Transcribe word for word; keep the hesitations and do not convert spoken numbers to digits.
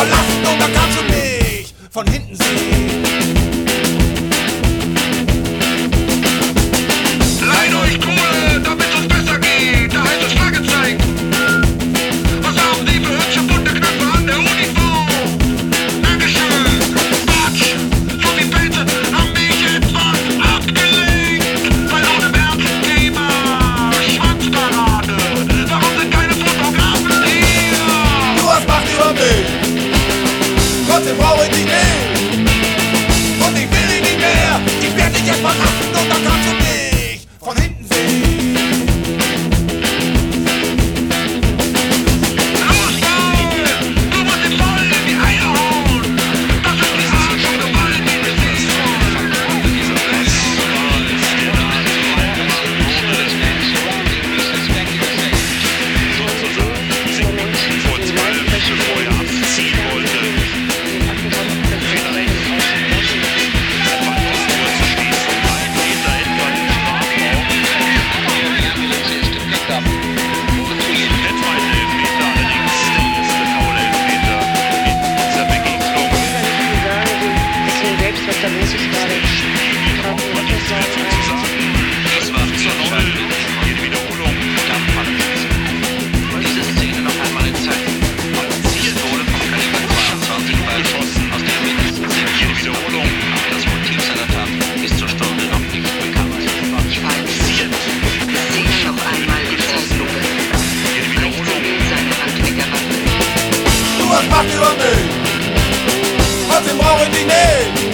verlassen und da kannst du mich von hinten sehen. Leiht euch Kohle, damit es besser geht, da heißt es Fragezeichen. Was haben Sie für hübsche bunte Knöpfe an der Uniform? Dankeschön. Quatsch, so wie Pelze haben mich etwas abgelenkt. Weil ohne Werbethema, Schwanzparade. Warum sind keine Fotografen hier? Du hast Macht über mich, trotzdem brauche ich dich nicht. Und ich will dich nicht mehr, ich werde dich jetzt verlassen und dann kannst du mich von hinten sehen. Los, Paul, du musst den voll in die Eier hauen. Das ist die Arsch und Gewalt, die du siehst. Vor zwei Wochen vorher abziehen wollte. Vielleicht etwa etwas nur zu schließen, ein Meter etwa im Strafraum. Etwa ein Elfmeter, allerdings der erste Foul-Elfmeter in dieser Begegnung. Selbst, was da los ist gerade. Auch was nichts mehr zu sagen. Das war zur Null. Jede Wiederholung kann man Diese Szene noch einmal in Zeit. Ziel wurde vom Kaliber zweiundzwanzig geschossen, aus der mindestens sechs jede Wiederholung. Das Motiv seiner Tat ist zur Stunde noch nicht bekannt. Ziel. Szene noch einmal in Zeitlupe. Jede Wiederholung. Seine Handwerkerwaffe. Du hast Macht über mich, trotzdem brauche ich dich nicht.